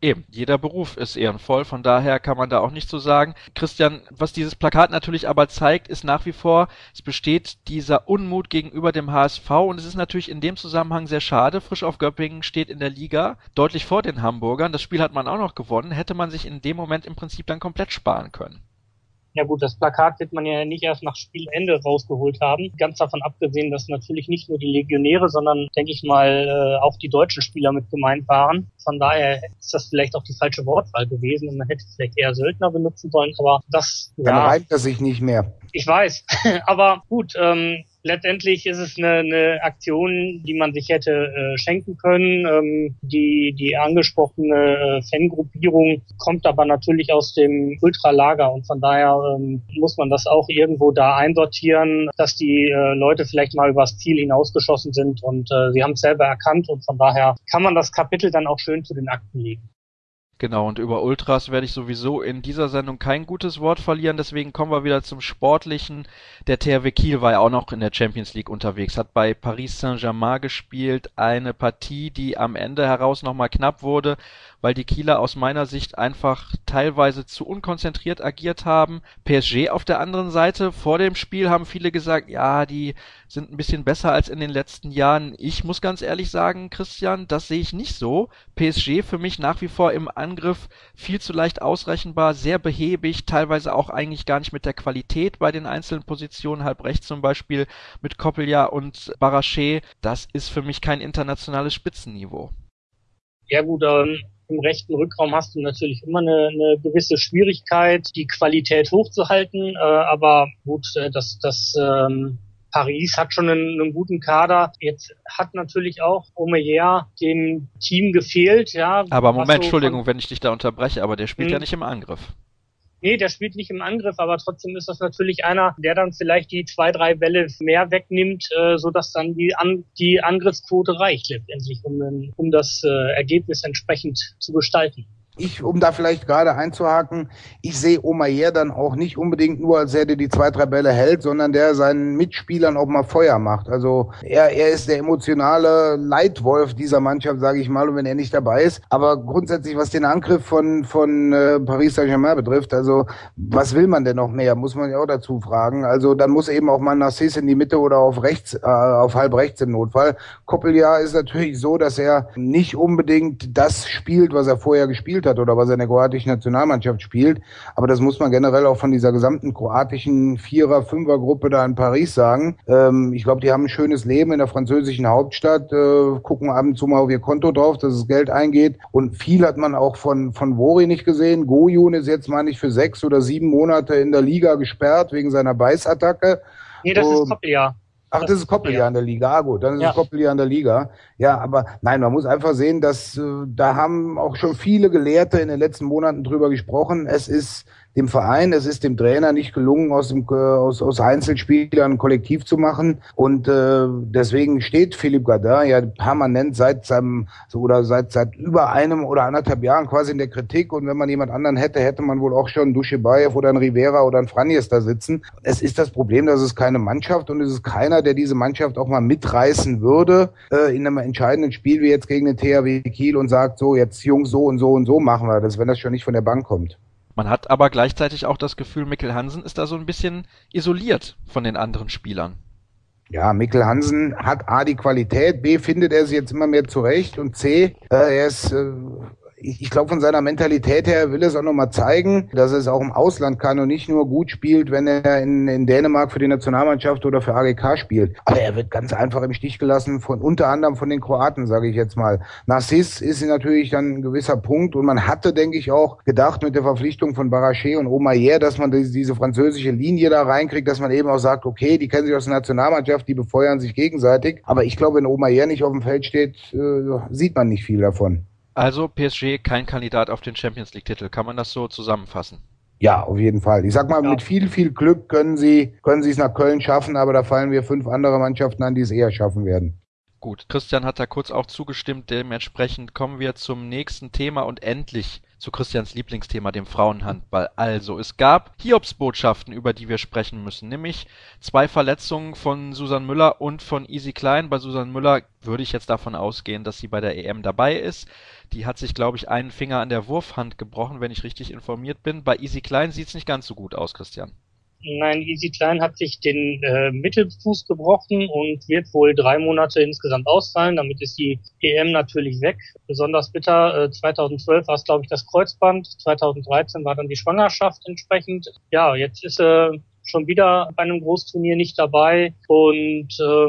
[SPEAKER 1] Eben, jeder Beruf ist ehrenvoll, von daher kann man da auch nichts zu sagen. Christian, was dieses Plakat natürlich aber zeigt, ist nach wie vor, es besteht dieser Unmut gegenüber dem HSV und es ist natürlich in dem Zusammenhang sehr schade. Frisch auf Göppingen steht in der Liga deutlich vor den Hamburgern. Das Spiel hat man auch noch gewonnen, hätte man sich in dem Moment im Prinzip dann komplett sparen können.
[SPEAKER 2] Ja gut, das Plakat wird man ja nicht erst nach Spielende rausgeholt haben. Ganz davon abgesehen, dass natürlich nicht nur die Legionäre, sondern, denke ich mal, auch die deutschen Spieler mit gemeint waren. Von daher ist das vielleicht auch die falsche Wortwahl gewesen und man hätte vielleicht eher Söldner benutzen sollen, aber das...
[SPEAKER 3] Dann reimt das sich nicht mehr.
[SPEAKER 2] Ich weiß, aber gut, letztendlich ist es eine Aktion, die man sich hätte schenken können. Die angesprochene Fangruppierung kommt aber natürlich aus dem Ultralager und von daher muss man das auch irgendwo da einsortieren, dass die Leute vielleicht mal übers Ziel hinausgeschossen sind und sie haben es selber erkannt und von daher kann man das Kapitel dann auch schön zu den Akten legen.
[SPEAKER 1] Genau, und über Ultras werde ich sowieso in dieser Sendung kein gutes Wort verlieren, deswegen kommen wir wieder zum Sportlichen. Der THW Kiel war ja auch noch in der Champions League unterwegs, hat bei Paris Saint-Germain gespielt, eine Partie, die am Ende heraus nochmal knapp wurde, weil die Kieler aus meiner Sicht einfach teilweise zu unkonzentriert agiert haben. PSG auf der anderen Seite, vor dem Spiel haben viele gesagt, ja, die sind ein bisschen besser als in den letzten Jahren. Ich muss ganz ehrlich sagen, Christian, das sehe ich nicht so. PSG für mich nach wie vor im Angriff viel zu leicht ausrechenbar, sehr behäbig, teilweise auch eigentlich gar nicht mit der Qualität bei den einzelnen Positionen, halb rechts zum Beispiel mit Koppelja und Barrachet. Das ist für mich kein internationales Spitzenniveau.
[SPEAKER 2] Ja gut, im rechten Rückraum hast du natürlich immer eine gewisse Schwierigkeit, die Qualität hochzuhalten, aber gut, das Paris hat schon einen guten Kader. Jetzt hat natürlich auch Omeyer dem Team gefehlt, ja.
[SPEAKER 1] Aber Moment, Entschuldigung, wenn ich dich da unterbreche, aber der spielt ja nicht im Angriff.
[SPEAKER 2] Nee, der spielt nicht im Angriff, aber trotzdem ist das natürlich einer, der dann vielleicht die 2-3 Bälle mehr wegnimmt, sodass dann die Angriffsquote reicht letztendlich, um das Ergebnis entsprechend zu gestalten.
[SPEAKER 3] Um da vielleicht gerade einzuhaken, ich sehe Omeyer dann auch nicht unbedingt nur als der die 2-3 Bälle hält, sondern der seinen Mitspielern auch mal Feuer macht. Also er ist der emotionale Leitwolf dieser Mannschaft, sage ich mal, und wenn er nicht dabei ist. Aber grundsätzlich, was den Angriff von Paris Saint-Germain betrifft, also was will man denn noch mehr, muss man ja auch dazu fragen. Also dann muss eben auch mal Narcisse in die Mitte oder auf rechts, auf halb rechts im Notfall. Koppelja ist natürlich so, dass er nicht unbedingt das spielt, was er vorher gespielt hat oder was er in der kroatischen Nationalmannschaft spielt. Aber das muss man generell auch von dieser gesamten kroatischen Vierer-, Fünfer-Gruppe da in Paris sagen. Ich glaube, die haben ein schönes Leben in der französischen Hauptstadt, gucken ab und zu mal auf ihr Konto drauf, dass das Geld eingeht. Und viel hat man auch von Vori nicht gesehen. Gojun ist jetzt, meine ich, für 6 oder 7 Monate in der Liga gesperrt wegen seiner Beißattacke.
[SPEAKER 2] Nee, das ist Koppelja.
[SPEAKER 3] Ach, das ist Koppelja in der Liga. Ah, gut, dann ist es Koppelja in der Liga. Ja, aber nein, man muss einfach sehen, dass da haben auch schon viele Gelehrte in den letzten Monaten drüber gesprochen. Es ist dem Verein, es ist dem Trainer nicht gelungen, aus Einzelspielern ein Kollektiv zu machen. Und deswegen steht Philippe Gardin ja permanent seit über einem oder 1,5 Jahren quasi in der Kritik. Und wenn man jemand anderen hätte man wohl auch schon einen Duschebaev oder einen Rivera oder einen Franjes da sitzen. Es ist das Problem, dass es keine Mannschaft und es ist keiner, der diese Mannschaft auch mal mitreißen würde in einem entscheidenden Spiel wie jetzt gegen den THW Kiel und sagt, so, jetzt Jungs, so und so und so machen wir das, wenn das schon nicht von der Bank kommt.
[SPEAKER 1] Man hat aber gleichzeitig auch das Gefühl, Mikkel Hansen ist da so ein bisschen isoliert von den anderen Spielern.
[SPEAKER 3] Ja, Mikkel Hansen hat A, die Qualität, B, findet er sich jetzt immer mehr zurecht und C, er ist... Ich glaube, von seiner Mentalität her will er es auch nochmal zeigen, dass er es auch im Ausland kann und nicht nur gut spielt, wenn er in Dänemark für die Nationalmannschaft oder für AGK spielt. Aber er wird ganz einfach im Stich gelassen, unter anderem von den Kroaten, sage ich jetzt mal. Narcisse ist natürlich dann ein gewisser Punkt und man hatte, denke ich, auch gedacht mit der Verpflichtung von Barrachet und Omeyer, dass man diese französische Linie da reinkriegt, dass man eben auch sagt, okay, die kennen sich aus der Nationalmannschaft, die befeuern sich gegenseitig. Aber ich glaube, wenn Omeyer nicht auf dem Feld steht, sieht man nicht viel davon.
[SPEAKER 1] Also PSG kein Kandidat auf den Champions-League-Titel. Kann man das so zusammenfassen?
[SPEAKER 3] Ja, auf jeden Fall. Ich sag mal, mit viel Glück können sie es nach Köln schaffen, aber da fallen mir 5 andere Mannschaften an, die es eher schaffen werden.
[SPEAKER 1] Gut, Christian hat da kurz auch zugestimmt. Dementsprechend kommen wir zum nächsten Thema und endlich zu Christians Lieblingsthema, dem Frauenhandball. Also, es gab Hiobsbotschaften, über die wir sprechen müssen, nämlich 2 Verletzungen von Susan Müller und von Isi Klein. Bei Susan Müller würde ich jetzt davon ausgehen, dass sie bei der EM dabei ist. Die hat sich, glaube ich, einen Finger an der Wurfhand gebrochen, wenn ich richtig informiert bin. Bei Isi Klein sieht es nicht ganz so gut aus, Christian.
[SPEAKER 2] Nein, Isi Klein hat sich den Mittelfuß gebrochen und wird wohl 3 Monate insgesamt ausfallen. Damit ist die EM natürlich weg. Besonders bitter. 2012 war es, glaube ich, das Kreuzband. 2013 war dann die Schwangerschaft entsprechend. Ja, jetzt ist schon wieder bei einem Großturnier nicht dabei. Und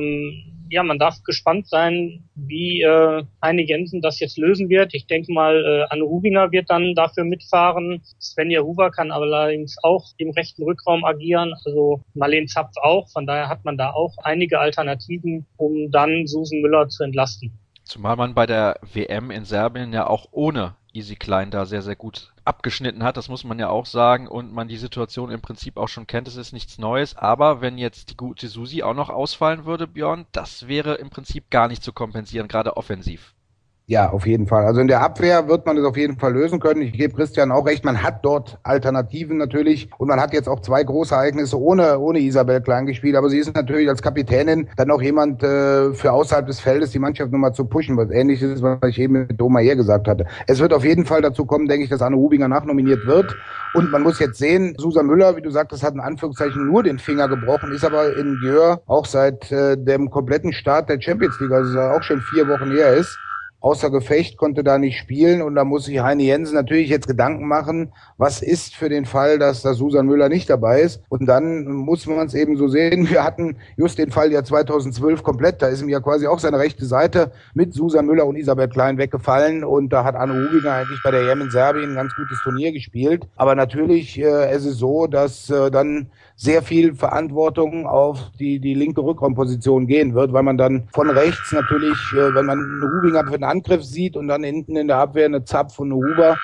[SPEAKER 2] ja, man darf gespannt sein, wie Heine Jensen das jetzt lösen wird. Ich denke mal, Anne Hubinger wird dann dafür mitfahren. Svenja Huber kann allerdings auch im rechten Rückraum agieren, also Marleen Zapf auch. Von daher hat man da auch einige Alternativen, um dann Susan Müller zu entlasten.
[SPEAKER 1] Zumal man bei der WM in Serbien ja auch ohne Isi Klein da sehr, sehr gut abgeschnitten hat, das muss man ja auch sagen, und man die Situation im Prinzip auch schon kennt, es ist nichts Neues, aber wenn jetzt die gute Susi auch noch ausfallen würde, Björn, das wäre im Prinzip gar nicht zu kompensieren, gerade offensiv.
[SPEAKER 3] Ja, auf jeden Fall. Also in der Abwehr wird man es auf jeden Fall lösen können. Ich gebe Christian auch recht, man hat dort Alternativen natürlich und man hat jetzt auch 2 große Ereignisse ohne Isabel Klein gespielt, aber sie ist natürlich als Kapitänin dann auch jemand für außerhalb des Feldes die Mannschaft nochmal zu pushen, was ähnliches ist, was ich eben mit Doma hier gesagt hatte. Es wird auf jeden Fall dazu kommen, denke ich, dass Anne Hubinger nachnominiert wird und man muss jetzt sehen, Susan Müller, wie du sagtest, hat in Anführungszeichen nur den Finger gebrochen, ist aber in Györ auch seit dem kompletten Start der Champions League, also auch schon 4 Wochen her ist, außer Gefecht, konnte da nicht spielen und da muss sich Heine Jensen natürlich jetzt Gedanken machen, was ist für den Fall, dass da Susan Müller nicht dabei ist und dann muss man es eben so sehen, wir hatten just den Fall ja 2012 komplett, da ist ihm ja quasi auch seine rechte Seite mit Susan Müller und Isabel Klein weggefallen und da hat Anne Hubinger eigentlich bei der EM in Serbien ein ganz gutes Turnier gespielt, aber natürlich es ist so, dass dann sehr viel Verantwortung auf die linke Rückraumposition gehen wird, weil man dann von rechts natürlich, wenn man eine Hubinger für den Angriff sieht und dann hinten in der Abwehr eine Zapf und eine Huber,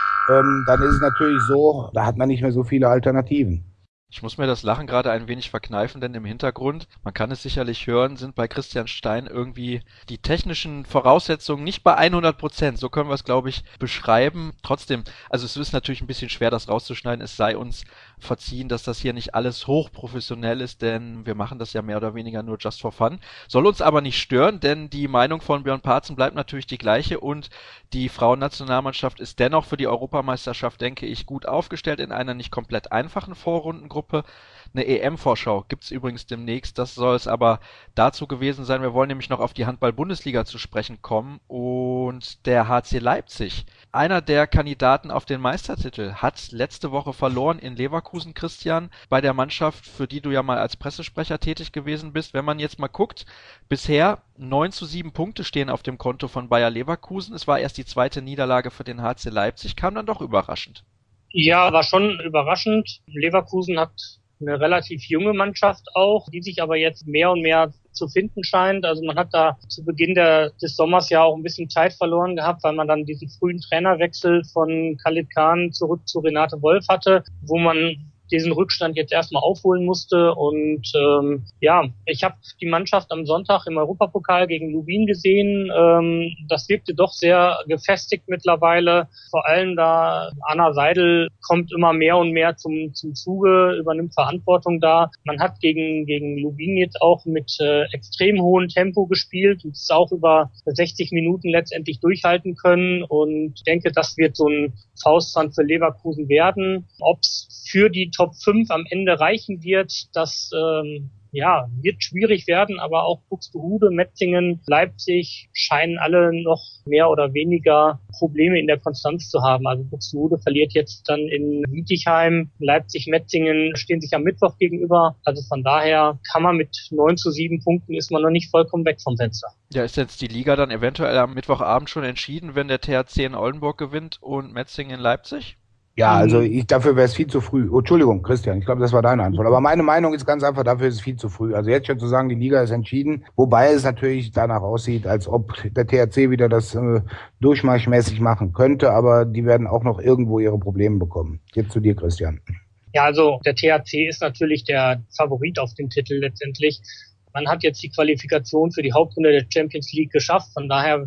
[SPEAKER 3] dann ist es natürlich so, da hat man nicht mehr so viele Alternativen.
[SPEAKER 1] Ich muss mir das Lachen gerade ein wenig verkneifen, denn im Hintergrund, man kann es sicherlich hören, sind bei Christian Stein irgendwie die technischen Voraussetzungen nicht bei 100%. So können wir es, glaube ich, beschreiben. Trotzdem, also es ist natürlich ein bisschen schwer, das rauszuschneiden. Es sei uns verziehen, dass das hier nicht alles hochprofessionell ist, denn wir machen das ja mehr oder weniger nur just for fun. Soll uns aber nicht stören, denn die Meinung von Björn Parzen bleibt natürlich die gleiche und die Frauennationalmannschaft ist dennoch für die Europameisterschaft, denke ich, gut aufgestellt in einer nicht komplett einfachen Vorrundengruppe. Eine EM-Vorschau gibt's übrigens demnächst, das soll es aber dazu gewesen sein. Wir wollen nämlich noch auf die Handball-Bundesliga zu sprechen kommen und der HC Leipzig, einer der Kandidaten auf den Meistertitel, hat letzte Woche verloren in Leverkusen, Christian, bei der Mannschaft, für die du ja mal als Pressesprecher tätig gewesen bist. Wenn man jetzt mal guckt, bisher 9:7 Punkte stehen auf dem Konto von Bayer Leverkusen. Es war erst die 2. Niederlage für den HC Leipzig, kam dann doch überraschend.
[SPEAKER 2] Ja, war schon überraschend. Leverkusen hat eine relativ junge Mannschaft auch, die sich aber jetzt mehr und mehr zu finden scheint. Also man hat da zu Beginn des Sommers ja auch ein bisschen Zeit verloren gehabt, weil man dann diesen frühen Trainerwechsel von Khalid Khan zurück zu Renate Wolf hatte, wo man diesen Rückstand jetzt erstmal aufholen musste. Und ja, ich habe die Mannschaft am Sonntag im Europapokal gegen Lubin gesehen. Das wirkte doch sehr gefestigt mittlerweile. Vor allem da Anna Seidel kommt immer mehr und mehr zum Zuge, übernimmt Verantwortung da. Man hat gegen Lubin jetzt auch mit extrem hohem Tempo gespielt und es auch über 60 Minuten letztendlich durchhalten können. Und ich denke, das wird so ein Faustpfand für Leverkusen werden. Ob es für die Top 5 am Ende reichen wird, das wird schwierig werden, aber auch Buxtehude, Metzingen, Leipzig scheinen alle noch mehr oder weniger Probleme in der Konstanz zu haben. Also Buxtehude verliert jetzt dann in Bietigheim, Leipzig, Metzingen stehen sich am Mittwoch gegenüber. Also von daher kann man mit 9:7 Punkten ist man noch nicht vollkommen weg vom Fenster.
[SPEAKER 1] Ja, ist jetzt die Liga dann eventuell am Mittwochabend schon entschieden, wenn der THC in Oldenburg gewinnt und Metzingen in Leipzig?
[SPEAKER 3] Ja, also dafür wäre es viel zu früh. Oh, Entschuldigung, Christian, ich glaube, das war deine Antwort. Aber meine Meinung ist ganz einfach, dafür ist es viel zu früh. Also jetzt schon zu sagen, die Liga ist entschieden, wobei es natürlich danach aussieht, als ob der THC wieder das durchmarschmäßig machen könnte, aber die werden auch noch irgendwo ihre Probleme bekommen. Jetzt zu dir, Christian.
[SPEAKER 2] Ja, also der THC ist natürlich der Favorit auf den Titel letztendlich. Man hat jetzt die Qualifikation für die Hauptrunde der Champions League geschafft, von daher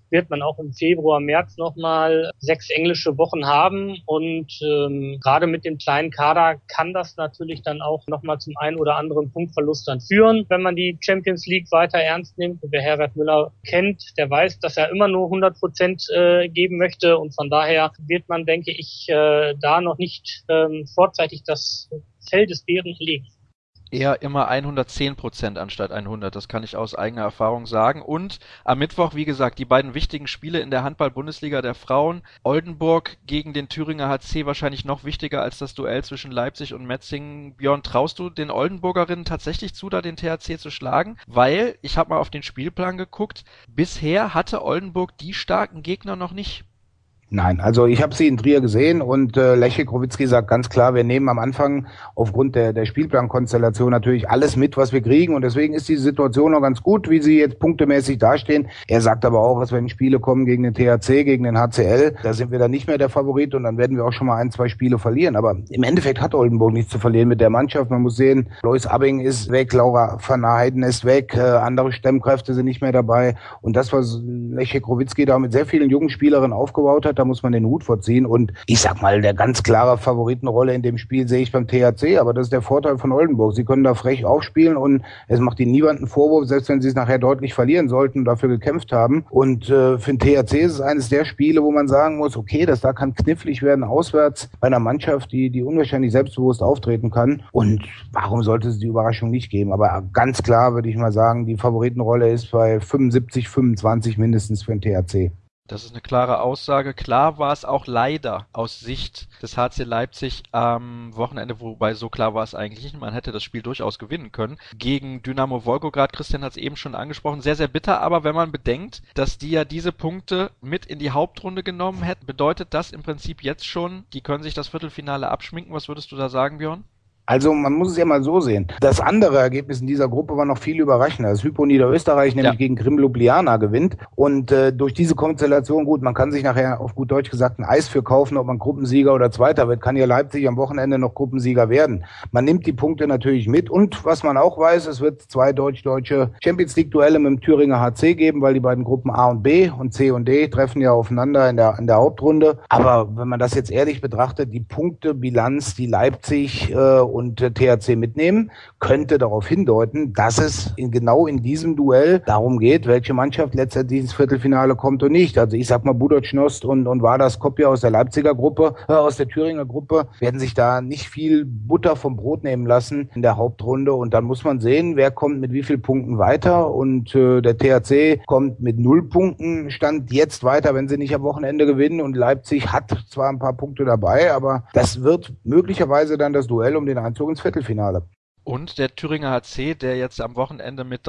[SPEAKER 2] wird man auch im Februar, März nochmal 6 englische Wochen haben und gerade mit dem kleinen Kader kann das natürlich dann auch nochmal zum einen oder anderen Punktverlust dann führen, wenn man die Champions League weiter ernst nimmt. Und wer Herbert Müller kennt, der weiß, dass er immer nur 100% geben möchte und von daher wird man, denke ich, da noch nicht vorzeitig das Fell des Bären legen.
[SPEAKER 1] Eher immer 110% anstatt 100, das kann ich aus eigener Erfahrung sagen. Und am Mittwoch, wie gesagt, die beiden wichtigen Spiele in der Handball-Bundesliga der Frauen. Oldenburg gegen den Thüringer HC wahrscheinlich noch wichtiger als das Duell zwischen Leipzig und Metzingen. Björn, traust du den Oldenburgerinnen tatsächlich zu, da den THC zu schlagen? Weil, ich habe mal auf den Spielplan geguckt, bisher hatte Oldenburg die starken Gegner noch nicht.
[SPEAKER 3] Nein, also ich habe sie in Trier gesehen und Lechek Krowitzki sagt ganz klar, wir nehmen am Anfang aufgrund der Spielplankonstellation natürlich alles mit, was wir kriegen und deswegen ist die Situation noch ganz gut, wie sie jetzt punktemäßig dastehen. Er sagt aber auch, dass wenn Spiele kommen gegen den THC, gegen den HCL, da sind wir dann nicht mehr der Favorit und dann werden wir auch schon mal 1, 2 Spiele verlieren. Aber im Endeffekt hat Oldenburg nichts zu verlieren mit der Mannschaft. Man muss sehen, Lois Abbing ist weg, Laura van Heiden ist weg, andere Stemmkräfte sind nicht mehr dabei und das, was Lechek Krowitzki da mit sehr vielen jungen Spielerinnen aufgebaut hat, da muss man den Hut vorziehen und ich sag mal, der ganz klare Favoritenrolle in dem Spiel sehe ich beim THC, aber das ist der Vorteil von Oldenburg. Sie können da frech aufspielen und es macht ihnen niemanden Vorwurf, selbst wenn sie es nachher deutlich verlieren sollten und dafür gekämpft haben. Und für den THC ist es eines der Spiele, wo man sagen muss, okay, das da kann knifflig werden auswärts bei einer Mannschaft, die unwahrscheinlich selbstbewusst auftreten kann und warum sollte es die Überraschung nicht geben? Aber ganz klar würde ich mal sagen, die Favoritenrolle ist bei 75, 25 mindestens für den THC.
[SPEAKER 1] Das ist eine klare Aussage. Klar war es auch leider aus Sicht des HC Leipzig am Wochenende, wobei so klar war es eigentlich nicht. Man hätte das Spiel durchaus gewinnen können. Gegen Dynamo Wolgograd, Christian hat es eben schon angesprochen, sehr, sehr bitter. Aber wenn man bedenkt, dass die ja diese Punkte mit in die Hauptrunde genommen hätten, bedeutet das im Prinzip jetzt schon, die können sich das Viertelfinale abschminken. Was würdest du da sagen, Björn?
[SPEAKER 3] Also man muss es ja mal so sehen. Das andere Ergebnis in dieser Gruppe war noch viel überraschender. Das Hypo Niederösterreich nämlich gegen Krim Ljubljana gewinnt. Und durch diese Konstellation, gut, man kann sich nachher auf gut Deutsch gesagt ein Eis für kaufen, ob man Gruppensieger oder Zweiter wird. Kann ja Leipzig am Wochenende noch Gruppensieger werden. Man nimmt die Punkte natürlich mit. Und was man auch weiß, es wird 2 deutsch-deutsche Champions League Duelle mit dem Thüringer HC geben, weil die beiden Gruppen A und B und C und D treffen ja aufeinander in der Hauptrunde. Aber wenn man das jetzt ehrlich betrachtet, die Punktebilanz, die Leipzig und THC mitnehmen, könnte darauf hindeuten, dass es genau in diesem Duell darum geht, welche Mannschaft letztendlich ins Viertelfinale kommt und nicht. Also ich sag mal, Budočnost und Vardar Skopje aus der Leipziger Gruppe, aus der Thüringer Gruppe, werden sich da nicht viel Butter vom Brot nehmen lassen in der Hauptrunde und dann muss man sehen, wer kommt mit wie vielen Punkten weiter und der THC kommt mit 0 Punkten, stand jetzt weiter, wenn sie nicht am Wochenende gewinnen und Leipzig hat zwar ein paar Punkte dabei, aber das wird möglicherweise dann das Duell um den Einzug ins Viertelfinale.
[SPEAKER 1] Und der Thüringer HC, der jetzt am Wochenende mit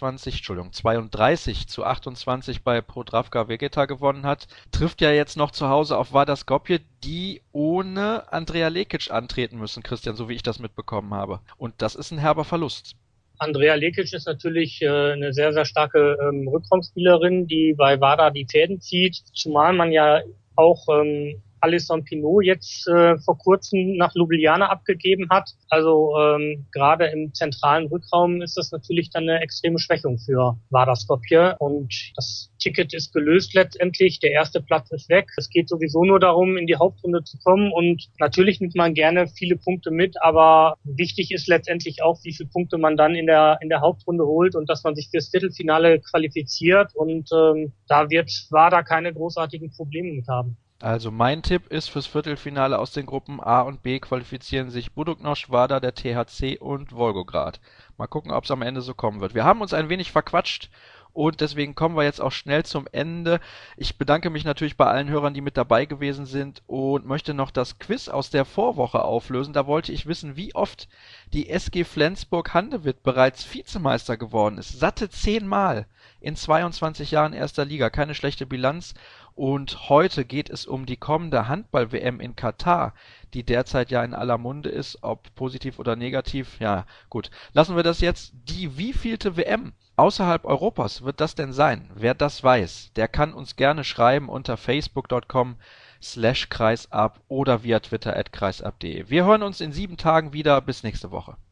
[SPEAKER 1] 32:28 bei Podravka Vegeta gewonnen hat, trifft ja jetzt noch zu Hause auf Vardar Skopje, die ohne Andrea Lekic antreten müssen, Christian, so wie ich das mitbekommen habe. Und das ist ein herber Verlust.
[SPEAKER 2] Andrea Lekic ist natürlich eine sehr, sehr starke Rückraumspielerin, die bei Vardar die Fäden zieht, zumal man ja auch Alison Pinot jetzt vor kurzem nach Ljubljana abgegeben hat. Also gerade im zentralen Rückraum ist das natürlich dann eine extreme Schwächung für Vardar Skopje und das Ticket ist gelöst letztendlich. Der erste Platz ist weg. Es geht sowieso nur darum, in die Hauptrunde zu kommen und natürlich nimmt man gerne viele Punkte mit, aber wichtig ist letztendlich auch, wie viele Punkte man dann in der Hauptrunde holt und dass man sich fürs Viertelfinale qualifiziert und da wird Vardar keine großartigen Probleme mit haben.
[SPEAKER 1] Also mein Tipp ist fürs Viertelfinale aus den Gruppen A und B qualifizieren sich Budućnost, Vardar, der THC und Wolgograd. Mal gucken, ob es am Ende so kommen wird. Wir haben uns ein wenig verquatscht und deswegen kommen wir jetzt auch schnell zum Ende. Ich bedanke mich natürlich bei allen Hörern, die mit dabei gewesen sind und möchte noch das Quiz aus der Vorwoche auflösen. Da wollte ich wissen, wie oft die SG Flensburg-Handewitt bereits Vizemeister geworden ist. Satte 10 Mal in 22 Jahren erster Liga. Keine schlechte Bilanz. Und heute geht es um die kommende Handball-WM in Katar, die derzeit ja in aller Munde ist, ob positiv oder negativ. Ja, gut. Lassen wir das jetzt. Die wievielte WM außerhalb Europas wird das denn sein? Wer das weiß, der kann uns gerne schreiben unter facebook.com/kreisab oder via Twitter @kreisab.de. Wir hören uns in 7 Tagen wieder. Bis nächste Woche.